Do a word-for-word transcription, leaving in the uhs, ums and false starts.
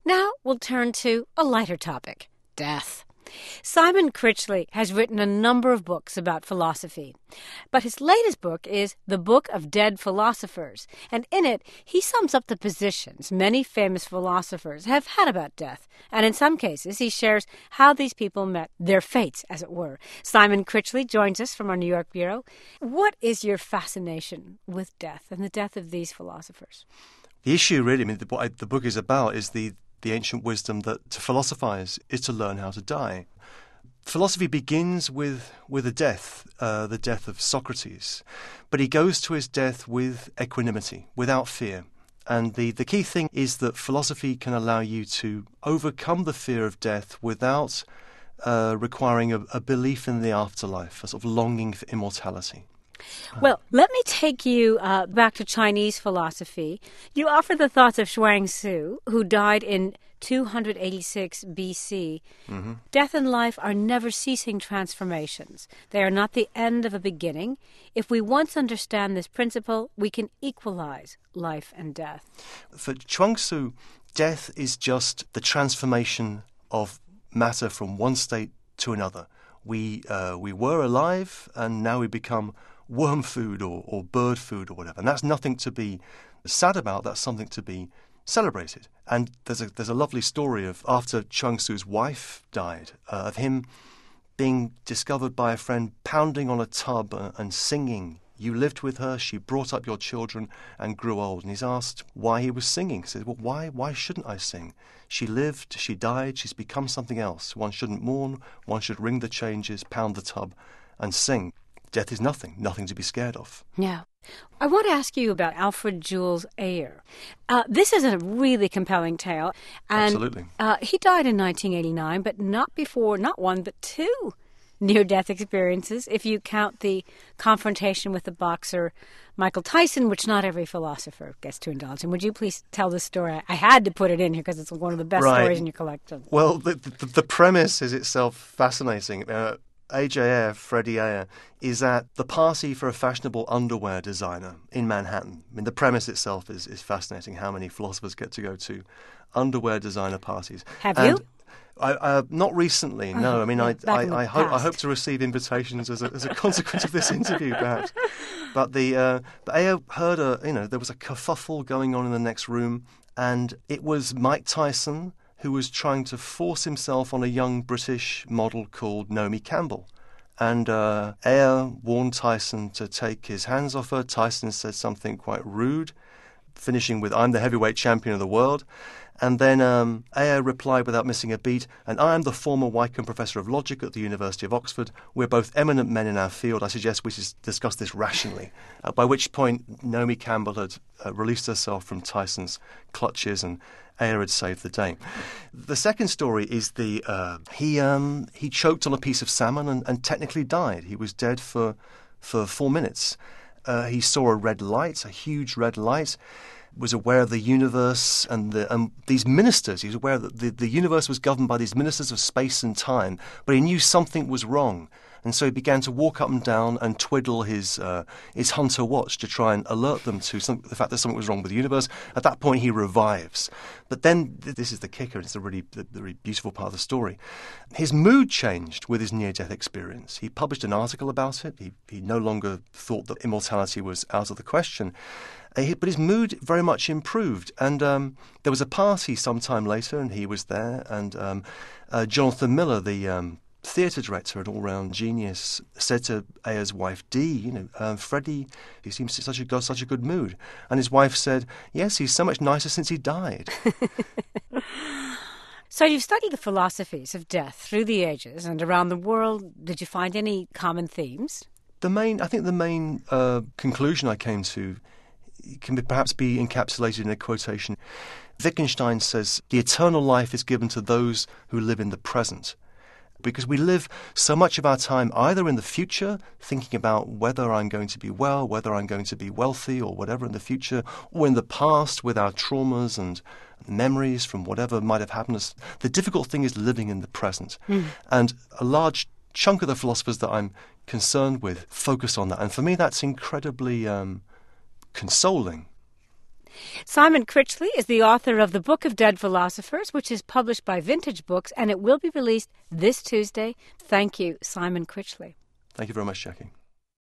Now we'll turn to a lighter topic, death. Simon Critchley has written a number of books about philosophy, but his latest book is The Book of Dead Philosophers, and in it he sums up the positions many famous philosophers have had about death, and in some cases he shares how these people met their fates, as it were. Simon Critchley joins us from our New York bureau. What is your fascination with death and the death of these philosophers? The issue, really, I mean, the, what I, the book is about is the the ancient wisdom that to philosophize is to learn how to die. Philosophy begins with with a death, uh, the death of Socrates, but he goes to his death with equanimity, without fear. And the, the key thing is that philosophy can allow you to overcome the fear of death without uh, requiring a, a belief in the afterlife, a sort of longing for immortality. Well, let me take you uh, back to Chinese philosophy. You offer the thoughts of Shuangzi, who died in two hundred eighty-six B C. Mm-hmm. Death and life are never-ceasing transformations. They are not the end of a beginning. If we once understand this principle, we can equalize life and death. For Chuang-Tzu, death is just the transformation of matter from one state to another. We uh, we were alive, and now we become worm food or, or bird food or whatever. And that's nothing to be sad about. That's something to be celebrated. And there's a there's a lovely story of after Chuang-Tzu's wife died, uh, of him being discovered by a friend pounding on a tub uh, and singing. You lived with her, she brought up your children and grew old. And he's asked why he was singing. He says, well, why, why shouldn't I sing? She lived, she died, she's become something else. One shouldn't mourn, one should ring the changes, pound the tub and sing. Death is nothing, nothing to be scared of. Yeah. I want to ask you about Alfred Jules Ayer. Uh, this is a really compelling tale. And, Absolutely. Uh, he died in nineteen eighty-nine, but not before, not one, but two near-death experiences, if you count the confrontation with the boxer Michael Tyson, which not every philosopher gets to indulge in. Would you please tell the story? I had to put it in here because it's one of the best right. stories in your collection. Well, the, the, the premise is itself fascinating. Uh, A J Ayer, Freddie Ayer, is at the party for a fashionable underwear designer in Manhattan. I mean, the premise itself is, is fascinating, how many philosophers get to go to underwear designer parties. Have and you? I, uh, not recently, no. Oh, I mean, yeah, I, I, I, hope, I hope to receive invitations as a, as a consequence of this interview, perhaps. But the uh, but Ayer heard a, you know, there was a kerfuffle going on in the next room, and it was Mike Tyson who was trying to force himself on a young British model called Naomi Campbell. And uh, Ayer warned Tyson to take his hands off her. Tyson said something quite rude, finishing with, I'm the heavyweight champion of the world. And then um, Ayer replied without missing a beat, and I am the former Wykeham Professor of Logic at the University of Oxford. We're both eminent men in our field. I suggest we should discuss this rationally. Uh, by which point, Naomi Campbell had uh, released herself from Tyson's clutches, and Ayer had saved the day. The second story is the uh, he um, he choked on a piece of salmon and, and technically died. He was dead for for four minutes. Uh, he saw a red light, a huge red light. Was aware of the universe and the, um, these ministers. He was aware that the, the universe was governed by these ministers of space and time, but he knew something was wrong. And so he began to walk up and down and twiddle his uh, his Hunter watch to try and alert them to some, the fact that something was wrong with the universe. At that point, he revives. But then, th- this is the kicker, it's a really, the, the really beautiful part of the story. His mood changed with his near-death experience. He published an article about it. He, he no longer thought that immortality was out of the question. But his mood very much improved, and um, there was a party sometime later, and he was there, and um, uh, Jonathan Miller, the um, theatre director and all-round genius, said to Ayer's wife, Dee, you know, um, Freddie, he seems to such a, got such a good mood. And his wife said, yes, he's so much nicer since he died. So you've studied the philosophies of death through the ages and around the world. Did you find any common themes? The main, I think the main uh, conclusion I came to can perhaps be encapsulated in a quotation. Wittgenstein says, the eternal life is given to those who live in the present. Because we live so much of our time either in the future, thinking about whether I'm going to be well, whether I'm going to be wealthy or whatever in the future, or in the past with our traumas and memories from whatever might have happened. Us. The difficult thing is living in the present. Mm. And a large chunk of the philosophers that I'm concerned with focus on that. And for me, that's incredibly Um, consoling. Simon Critchley is the author of The Book of Dead Philosophers, which is published by Vintage Books, and it will be released this Tuesday. Thank you, Simon Critchley. Thank you very much, Jackie.